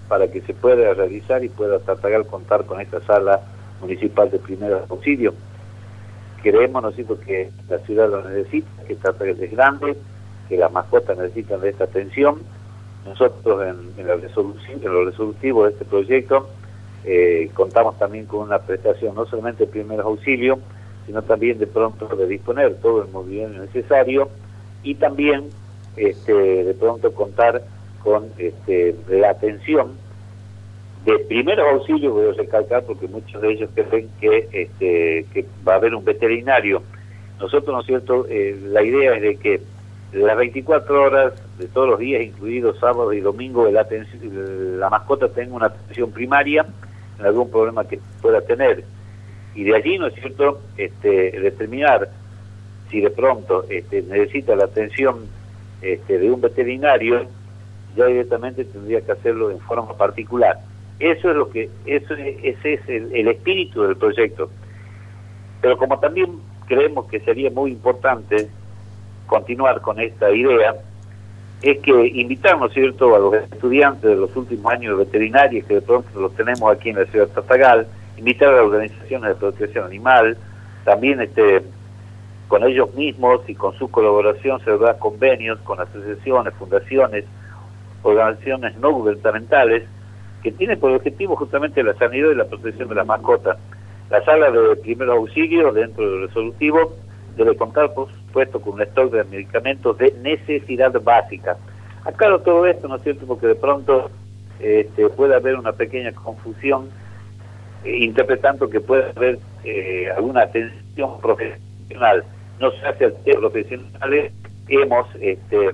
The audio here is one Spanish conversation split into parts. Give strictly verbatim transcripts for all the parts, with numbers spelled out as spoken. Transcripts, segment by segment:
para que se pueda realizar y pueda Tartagal contar con esta sala municipal de primeros auxilios. Creemos, ¿no es cierto?, que la ciudad lo necesita, que Tartagal es grande, que las mascotas necesitan de esta atención. Nosotros en, en, la resolución, en lo resolutivo de este proyecto eh, contamos también con una prestación no solamente de primeros auxilios, sino también de pronto de disponer todo el mobiliario necesario y también este, de pronto contar con este, la atención de primeros auxilios, voy a recalcar porque muchos de ellos creen que, este, que va a haber un veterinario. Nosotros, ¿no es cierto?, eh, la idea es de que las veinticuatro horas de todos los días, incluidos sábados y domingos, la, la mascota tenga una atención primaria en algún problema que pueda tener. Y de allí, ¿no es cierto?, este, determinar si de pronto este, necesita la atención este, de un veterinario, ya directamente tendría que hacerlo en forma particular. Eso es lo que, eso es, ese es el, el espíritu del proyecto. Pero como también creemos que sería muy importante continuar con esta idea, es que invitar, ¿no es cierto?, a los estudiantes de los últimos años de veterinaria, que de pronto los tenemos aquí en la ciudad de Tartagal, invitar a las organizaciones de protección animal, también este con ellos mismos y con su colaboración se da convenios con asociaciones, fundaciones, organizaciones no gubernamentales, que tienen por objetivo justamente la sanidad y la protección de las mascotas. La sala de primeros auxilios dentro del resolutivo debe contar, por supuesto, con un stock de medicamentos de necesidad básica. Aclaro todo esto, ¿no es cierto?, porque de pronto este, puede haber una pequeña confusión, eh, interpretando que puede haber eh, alguna atención profesional. No se hace al tema profesionales, hemos, este,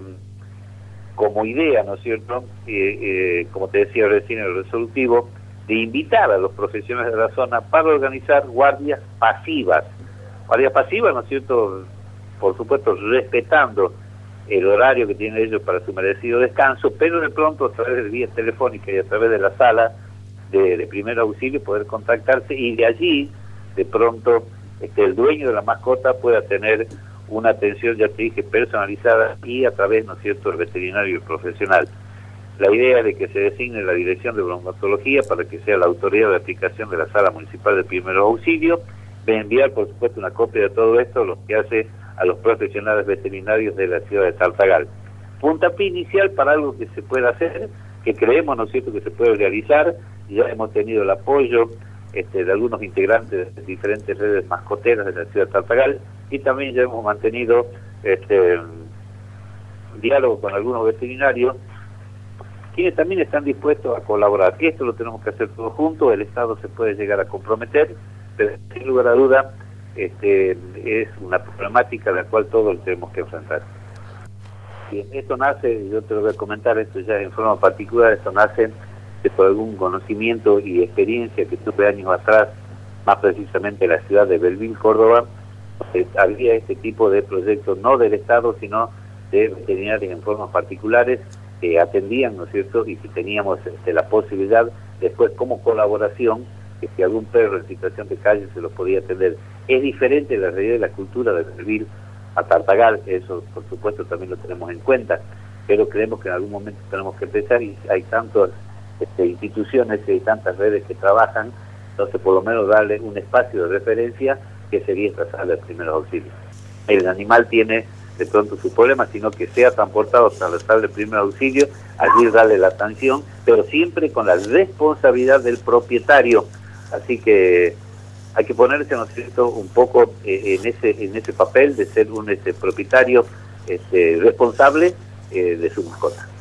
como idea, ¿no es cierto?, eh, eh, como te decía recién en el resolutivo, de invitar a los profesionales de la zona para organizar guardias pasivas. Guardias pasivas, ¿no es cierto?, por supuesto respetando el horario que tienen ellos para su merecido descanso, pero de pronto a través de vía telefónica y a través de la sala de, de primer auxilio poder contactarse y de allí de pronto este, el dueño de la mascota pueda tener una atención, ya te dije, personalizada y a través, ¿no es cierto?, del veterinario profesional. La idea es de que se designe la dirección de bromatología para que sea la autoridad de aplicación de la sala municipal de primer auxilio, de enviar, por supuesto, una copia de todo esto, lo que hace a los profesionales veterinarios de la ciudad de Tartagal. Puntapié inicial para algo que se pueda hacer, que creemos, ¿no es cierto?, que se puede realizar. Ya hemos tenido el apoyo este, de algunos integrantes de diferentes redes mascoteras de la ciudad de Tartagal y también ya hemos mantenido este, diálogo con algunos veterinarios quienes también están dispuestos a colaborar. Esto lo tenemos que hacer todos juntos, el Estado se puede llegar a comprometer, pero sin lugar a duda este, es una problemática de la cual todos tenemos que enfrentar. Bien, esto nace, yo te lo voy a comentar, esto ya en forma particular, esto nace de por algún conocimiento y experiencia que tuve años atrás, más precisamente en la ciudad de Belville, Córdoba, donde había este tipo de proyectos, no del Estado, sino de veterinarios en formas particulares, que atendían, ¿no es cierto?, y que teníamos este, la posibilidad, después como colaboración, que si algún perro en situación de calle se lo podía atender. Es diferente la realidad de la cultura de Belville a Tartagal, eso por supuesto también lo tenemos en cuenta, pero creemos que en algún momento tenemos que empezar y hay tantas este, instituciones y hay tantas redes que trabajan, entonces por lo menos darle un espacio de referencia que sería esta sala de primeros auxilios. El animal tiene de pronto su problema, sino que sea transportado hasta la sala de primer auxilio, allí darle la atención, pero siempre con la responsabilidad del propietario. Así que hay que ponerse, ¿no es cierto?, un poco eh, en ese en ese papel de ser un este, propietario este, responsable eh, de su mascota.